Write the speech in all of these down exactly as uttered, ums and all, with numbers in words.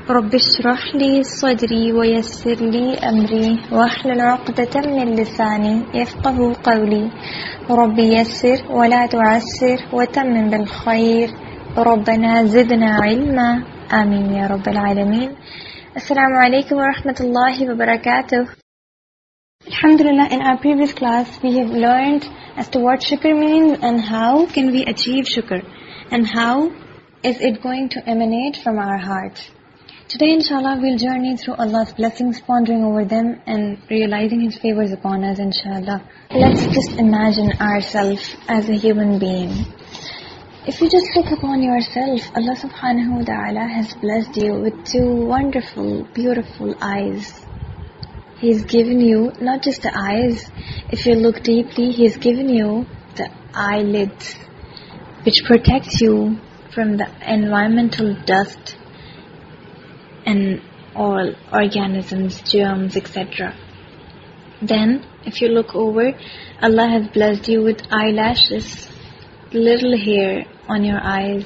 رب اشرح لي صدري ويسر لي أمري واحلل عقدة من لساني يفقه قولي رب يسر ولا تعسر وتمم بالخير ربنا زدنا علما آمين يا رب العالمين. Assalamu alaikum wa rahmatullahi wa barakatuh. Alhamdulillah, in our previous class we have learned as to what shukr means and how can we achieve shukr and how is it going to emanate from our heart. Today inshallah we'll journey through Allah's blessings, pondering over them and realizing His favors upon us inshallah. Let's just imagine ourselves as a human being. If you just look upon yourself, Allah subhanahu wa ta'ala has blessed you with two wonderful, beautiful eyes. He's given you not just the eyes, if you look deeply, He's given you the eyelids, which protects you from the environmental dust and all organisms, germs, et cetera. Then, if you look over, Allah has blessed you with eyelashes, little hair on your eyes.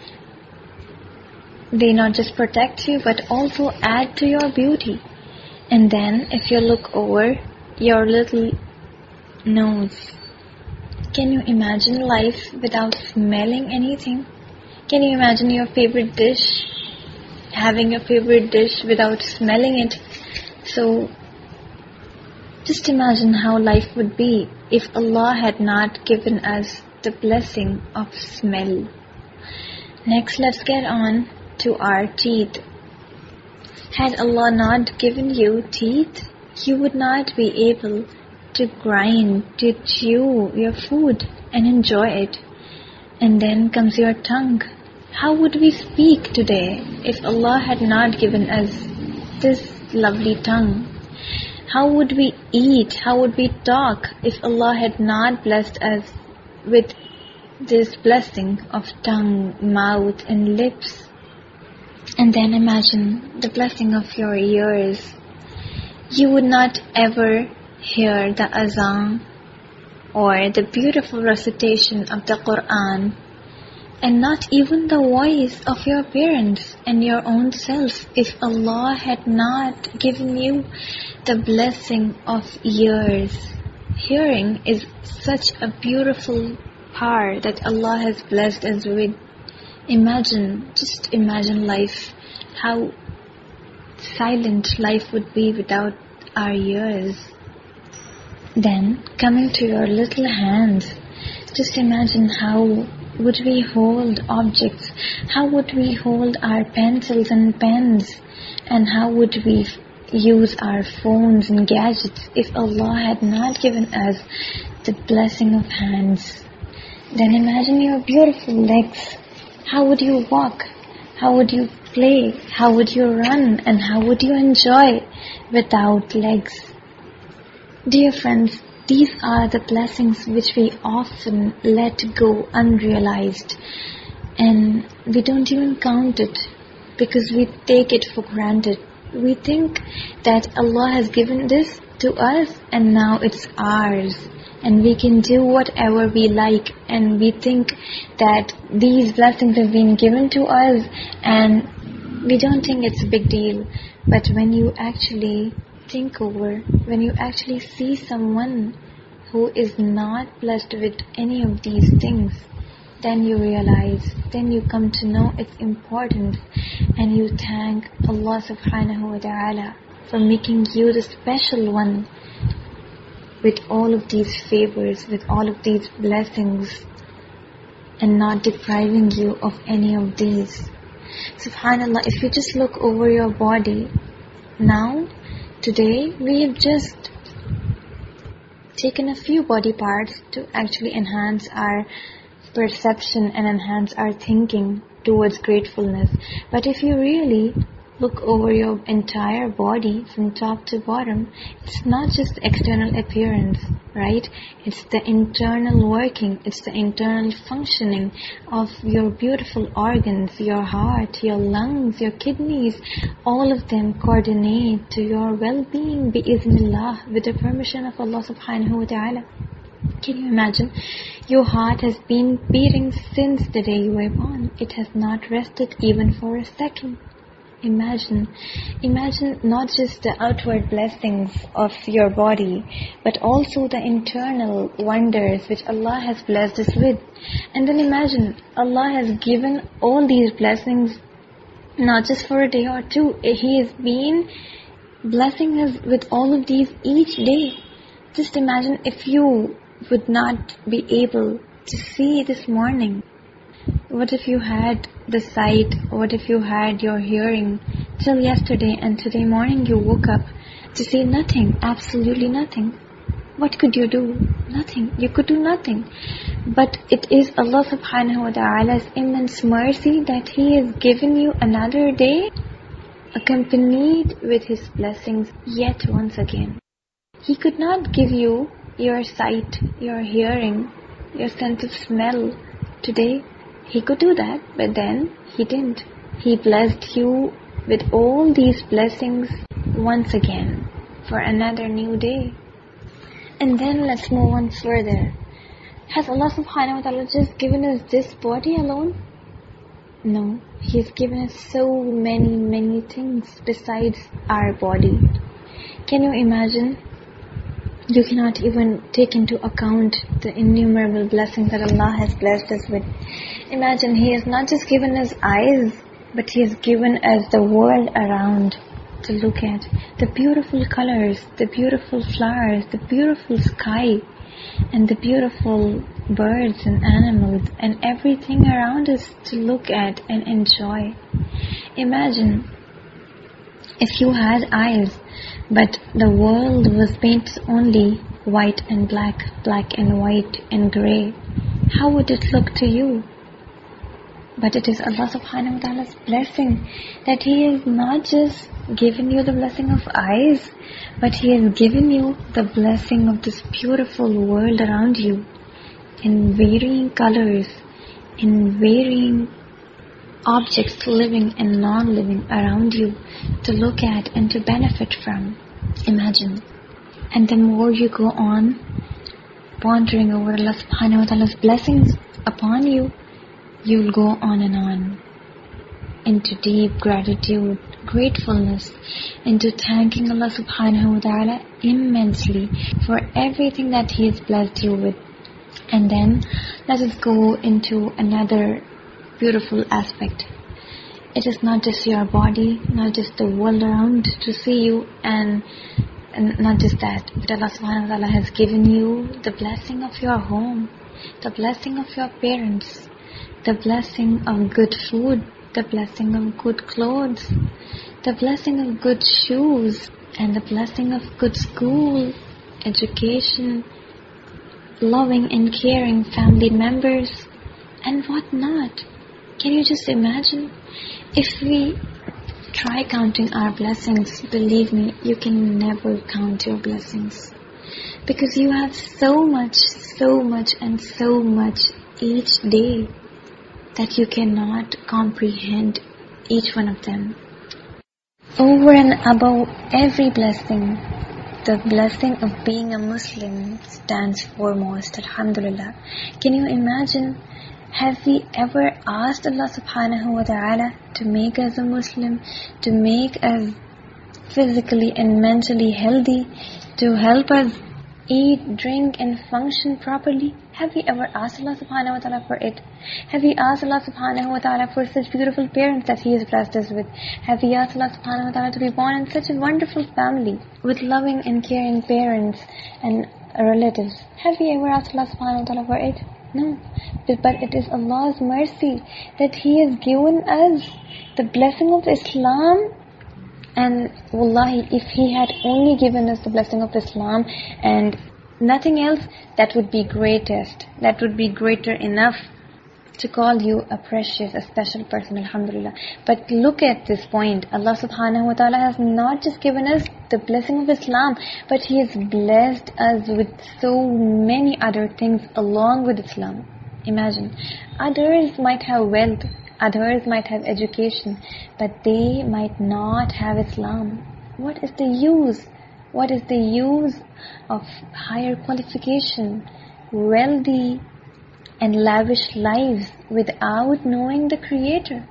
They not just protect you, but also add to your beauty. And then, if you look over, your little nose. Can you imagine life without smelling anything? Can you imagine your favorite dish? Having a favorite dish without smelling it. So, just imagine how life would be if Allah had not given us the blessing of smell. Next, let's get on to our teeth. Had Allah not given you teeth, you would not be able to grind, to chew your food and enjoy it. And then comes your tongue. How would we speak today if Allah had not given us this lovely tongue? How would we eat? How would we talk if Allah had not blessed us with this blessing of tongue, mouth and lips? And then imagine the blessing of your ears. You would not ever hear the azan or the beautiful recitation of the Quran, and not even the voice of your parents and your own self if Allah had not given you the blessing of ears. Hearing is such a beautiful power that Allah has blessed us with. Imagine, just imagine life, how silent life would be without our ears. Then, coming to your little hands, just imagine how would we hold objects, how would we hold our pencils and pens, and how would we use our phones and gadgets if Allah had not given us the blessing of hands. Then imagine your beautiful legs. How would you walk? How would you play? How would you run? And how would you enjoy without legs? Dear friends, these are the blessings which we often let go unrealized, and we don't even count it because we take it for granted. We think that Allah has given this to us and now it's ours and we can do whatever we like, and we think that these blessings have been given to us and we don't think it's a big deal. But when you actually think over, when you actually see someone who is not blessed with any of these things, then you realize, then you come to know its importance, and you thank Allah subhanahu wa ta'ala for making you the special one with all of these favors, with all of these blessings, and not depriving you of any of these. Subhanallah, if you just look over your body, now, today, we have just taken a few body parts to actually enhance our perception and enhance our thinking towards gratefulness. But if you really look over your entire body from top to bottom, it's not just external appearance, right? It's the internal working, it's the internal functioning of your beautiful organs, your heart, your lungs, your kidneys. All of them coordinate to your well-being, bi-iznillah, with the permission of Allah subhanahu wa ta'ala. Can you imagine? Your heart has been beating since the day you were born. It has not rested even for a second. Imagine, imagine not just the outward blessings of your body, but also the internal wonders which Allah has blessed us with. And then imagine, Allah has given all these blessings not just for a day or two. He has been blessing us with all of these each day. Just imagine if you would not be able to see this morning. What if you had the sight? What if you had your hearing till yesterday and today morning you woke up to see nothing, absolutely nothing? What could you do? Nothing. You could do nothing. But it is Allah subhanahu wa ta'ala's immense mercy that He has given you another day accompanied with His blessings yet once again. He could not give you your sight, your hearing, your sense of smell today. He could do that, but then He didn't. He blessed you with all these blessings once again for another new day. And then let's move on further. Has Allah subhanahu wa ta'ala just given us this body alone? No, He has given us so many, many things besides our body. Can you imagine? You cannot even take into account the innumerable blessings that Allah has blessed us with. Imagine, He has not just given us eyes, but He has given us the world around to look at. The beautiful colors, the beautiful flowers, the beautiful sky, and the beautiful birds and animals, and everything around us to look at and enjoy. Imagine if you had eyes, but the world was painted only white and black, black and white and grey. How would it look to you? But it is Allah subhanahu wa ta'ala's blessing that He has not just given you the blessing of eyes, but He has given you the blessing of this beautiful world around you in varying colors, in varying objects living and non-living around you to look at and to benefit from. Imagine. And the more you go on pondering over Allah subhanahu wa ta'ala's blessings upon you, you'll go on and on into deep gratitude, gratefulness, into thanking Allah subhanahu wa ta'ala immensely for everything that He has blessed you with. And then let us go into another beautiful aspect. It is not just your body, not just the world around to see you, and, and not just that, but Allah subhanahu wa ta'ala has given you the blessing of your home, the blessing of your parents, the blessing of good food, the blessing of good clothes, the blessing of good shoes, and the blessing of good school, education, loving and caring family members, and what not. Can you just imagine? If we try counting our blessings, believe me, you can never count your blessings. Because you have so much, so much and so much each day that you cannot comprehend each one of them. Over and above every blessing, the blessing of being a Muslim stands foremost, alhamdulillah. Can you imagine? Have we ever asked Allah subhanahu wa ta'ala to make us a Muslim, to make us physically and mentally healthy, to help us eat, drink and function properly? Have we ever asked Allah subhanahu wa ta'ala for it? Have we asked Allah subhanahu wa ta'ala for such beautiful parents that He has blessed us with? Have we asked Allah subhanahu wa ta'ala to be born in such a wonderful family with loving and caring parents and relatives? Have we ever asked Allah subhanahu wa ta'ala for it? No. But it is Allah's mercy that He has given us the blessing of Islam. And wallahi, if He had only given us the blessing of Islam and nothing else, that would be greatest. That would be greater enough to call you a precious, a special person, alhamdulillah. But look at this point. Allah subhanahu wa ta'ala has not just given us the blessing of Islam, but He has blessed us with so many other things along with Islam. Imagine, others might have wealth, others might have education, but they might not have Islam. What is the use? What is the use of higher qualification, wealthy and lavish lives without knowing the Creator,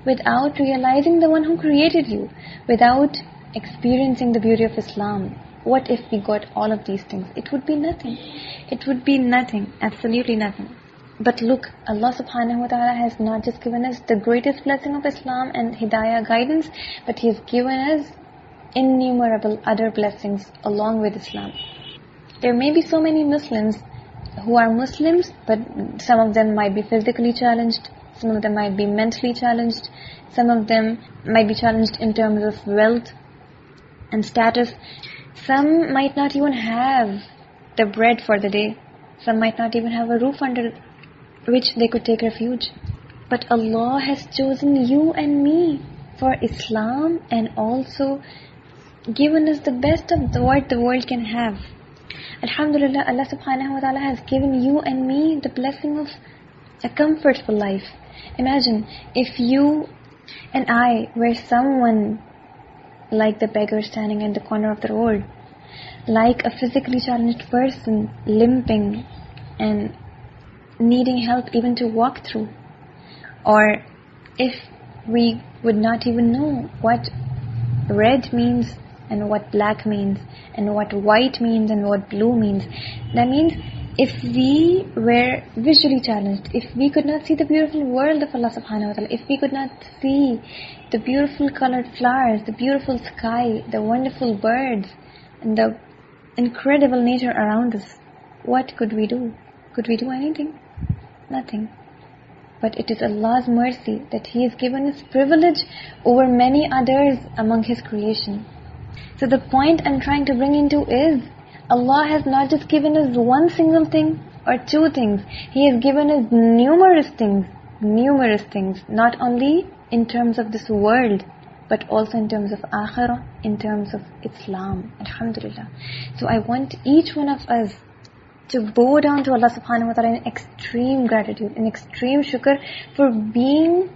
without realizing the one who created you, without experiencing the beauty of Islam. What if we got all of these things? It would be nothing. It would be nothing, absolutely nothing. But look, Allah subhanahu wa ta'ala has not just given us the greatest blessing of Islam and Hidayah guidance, but He has given us innumerable other blessings along with Islam. There may be so many Muslims who are Muslims, but some of them might be physically challenged, some of them might be mentally challenged, some of them might be challenged in terms of wealth and status. Some might not even have the bread for the day. Some might not even have a roof under which they could take refuge. But Allah has chosen you and me for Islam and also given us the best of what the world can have. Alhamdulillah, Allah subhanahu wa ta'ala has given you and me the blessing of a comfortable life. Imagine if you and I were someone like the beggar standing in the corner of the road, like a physically challenged person limping and needing help even to walk through, or if we would not even know what red means and what black means and what white means and what blue means. That means if we were visually challenged, if we could not see the beautiful world of Allah subhanahu wa ta'ala, if we could not see the beautiful colored flowers, the beautiful sky, the wonderful birds, and the incredible nature around us, what could we do? Could we do anything? Nothing. But it is Allah's mercy that He has given us privilege over many others among His creation. So the point I'm trying to bring into is, Allah has not just given us one single thing or two things. He has given us numerous things, numerous things, not only in terms of this world, but also in terms of akhirah, in terms of Islam. Alhamdulillah. So I want each one of us to bow down to Allah subhanahu wa ta'ala in extreme gratitude, in extreme shukr for being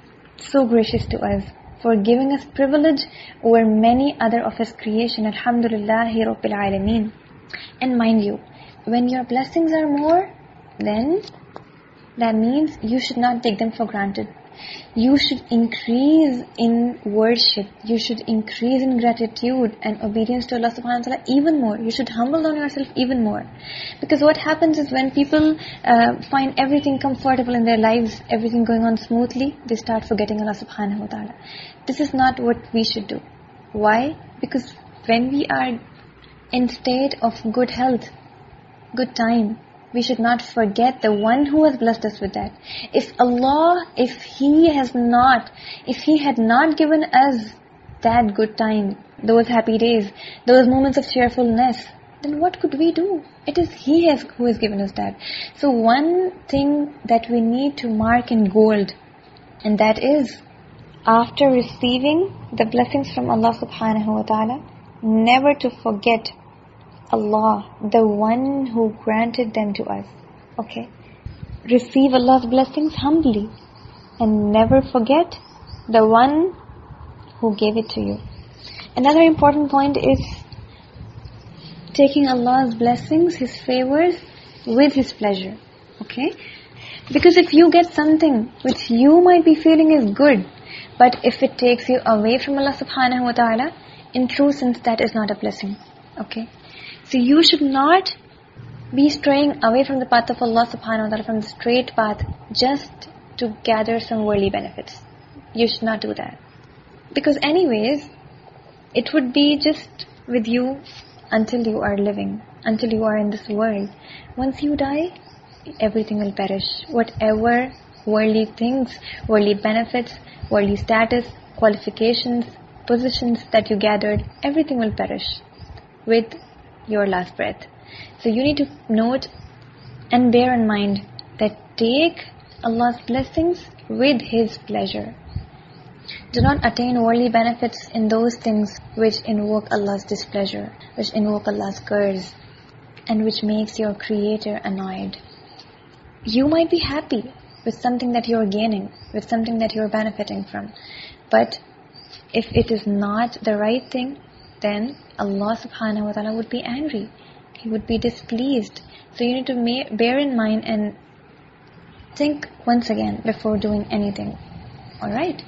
so gracious to us, for giving us privilege over many other of His creation. Alhamdulillahi Rabbil Alameen. And mind you, when your blessings are more, then that means you should not take them for granted. You should increase in worship. You should increase in gratitude and obedience to Allah subhanahu wa ta'ala even more. You should humble down yourself even more. Because what happens is when people uh, find everything comfortable in their lives, everything going on smoothly, they start forgetting Allah subhanahu wa ta'ala. This is not what we should do. Why? Because when we are in state of good health, good time, we should not forget the one who has blessed us with that. If Allah, if He has not, if He had not given us that good time, those happy days, those moments of cheerfulness, then what could we do? It is He has, who has given us that. So one thing that we need to mark in gold, and that is, after receiving the blessings from Allah subhanahu wa ta'ala, never to forget Allah, the one who granted them to us. Okay? Receive Allah's blessings humbly and never forget the one who gave it to you. Another important point is taking Allah's blessings, His favors, with His pleasure. Okay? Because if you get something which you might be feeling is good, but if it takes you away from Allah subhanahu wa ta'ala, in true sense that is not a blessing. Okay? So you should not be straying away from the path of Allah subhanahu wa ta'ala, from the straight path, just to gather some worldly benefits. You should not do that. Because anyways, it would be just with you until you are living, until you are in this world. Once you die, everything will perish. Whatever worldly things, worldly benefits, worldly status, qualifications, positions that you gathered, everything will perish with your last breath. So you need to note and bear in mind that take Allah's blessings with His pleasure. Do not attain worldly benefits in those things which invoke Allah's displeasure, which invoke Allah's curse, and which makes your Creator annoyed. You might be happy with something that you are gaining, with something that you are benefiting from, but if it is not the right thing, then Allah subhanahu wa ta'ala would be angry. He would be displeased. So you need to ma- bear in mind and think once again before doing anything. Alright?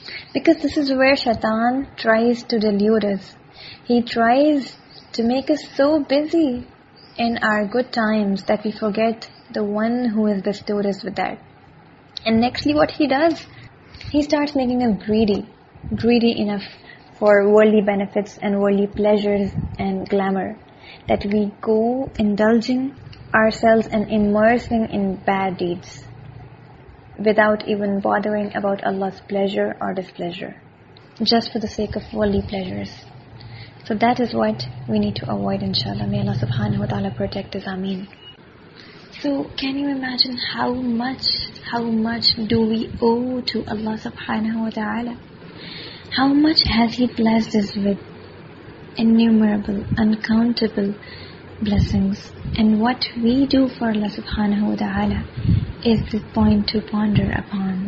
Because this is where Shaitan tries to delude us. He tries to make us so busy in our good times that we forget the one who has bestowed us with that. And nextly what he does, he starts making us greedy, greedy enough for worldly benefits and worldly pleasures and glamour, that we go indulging ourselves and immersing in bad deeds without even bothering about Allah's pleasure or displeasure, just for the sake of worldly pleasures. So that is what we need to avoid, inshallah. May Allah subhanahu wa ta'ala protect us, ameen. So can you imagine how much, how much do we owe to Allah subhanahu wa ta'ala? How much has He blessed us with? Innumerable, uncountable blessings. And what we do for Allah subhanahu wa ta'ala is the point to ponder upon.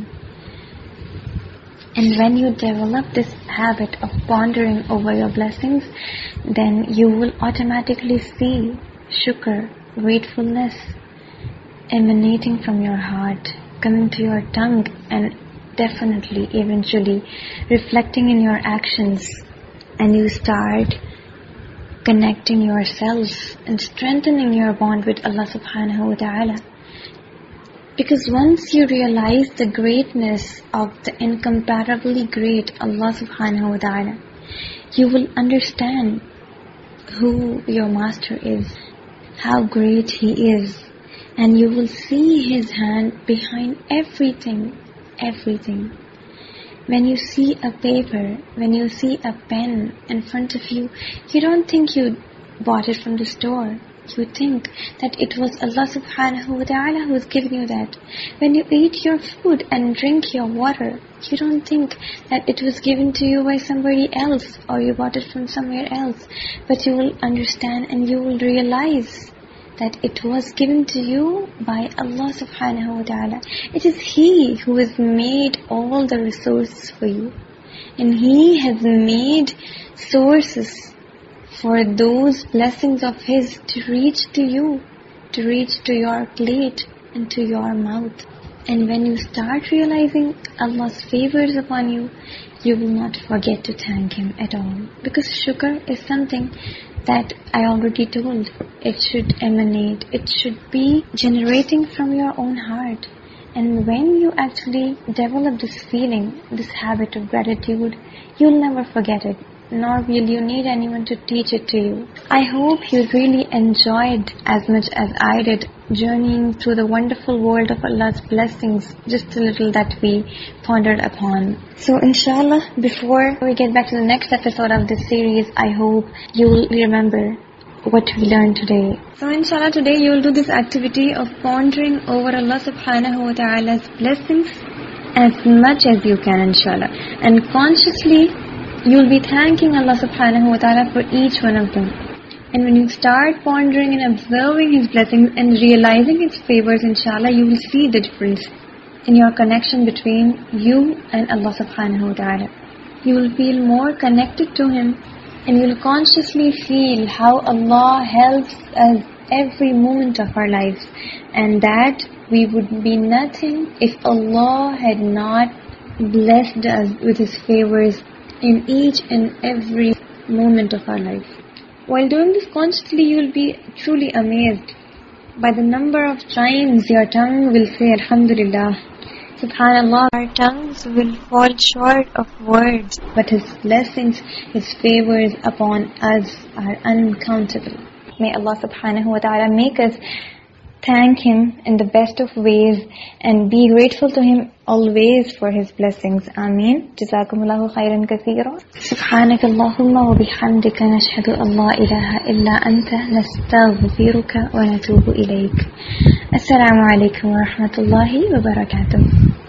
And when you develop this habit of pondering over your blessings, then you will automatically see shukr, gratefulness, emanating from your heart, coming to your tongue, and definitely, eventually, reflecting in your actions. And you start connecting yourself and strengthening your bond with Allah subhanahu wa ta'ala. Because once you realize the greatness of the incomparably great Allah subhanahu wa ta'ala, you will understand who your master is, how great he is, and you will see his hand behind everything, everything. When you see a paper, when you see a pen in front of you, you don't think you bought it from the store. You think that it was Allah subhanahu wa ta'ala who has given you that. When you eat your food and drink your water, you don't think that it was given to you by somebody else or you bought it from somewhere else. But you will understand and you will realize that it was given to you by Allah subhanahu wa ta'ala. It is He who has made all the resources for you. And He has made sources for those blessings of His to reach to you, to reach to your plate and to your mouth. And when you start realizing Allah's favors upon you, you will not forget to thank Him at all. Because shukr is something that I already told. It should emanate, it should be generating from your own heart. And when you actually develop this feeling, this habit of gratitude, you'll never forget it. Nor will you need anyone to teach it to you. I hope you really enjoyed as much as I did journeying through the wonderful world of Allah's blessings, just a little that we pondered upon. So inshallah, before we get back to the next episode of this series, I hope you will remember what we learned today. So inshallah, today you will do this activity of pondering over Allah subhanahu wa ta'ala's blessings as much as you can, inshallah. And consciously you will be thanking Allah subhanahu wa ta'ala for each one of them. And when you start pondering and observing His blessings and realizing His favors, inshallah, you will see the difference in your connection between you and Allah subhanahu wa ta'ala. You will feel more connected to Him, and you will consciously feel how Allah helps us every moment of our lives, and that we would be nothing if Allah had not blessed us with His favors in each and every moment of our life. While doing this consciously, you will be truly amazed by the number of times your tongue will say Alhamdulillah, Subhanallah. Our tongues will fall short of words, but His blessings, His favors upon us are uncountable. May Allah subhanahu wa ta'ala make us thank Him in the best of ways and be grateful to Him always for His blessings. Ameen. Jazakumullahu khairan katheera. Subhanakallahumma wa bihamdika nashhadu an la ilaha illa anta nastaghfiruka wa natubu ilayk. Assalamu alaikum wa rahmatullahi wa barakatuh.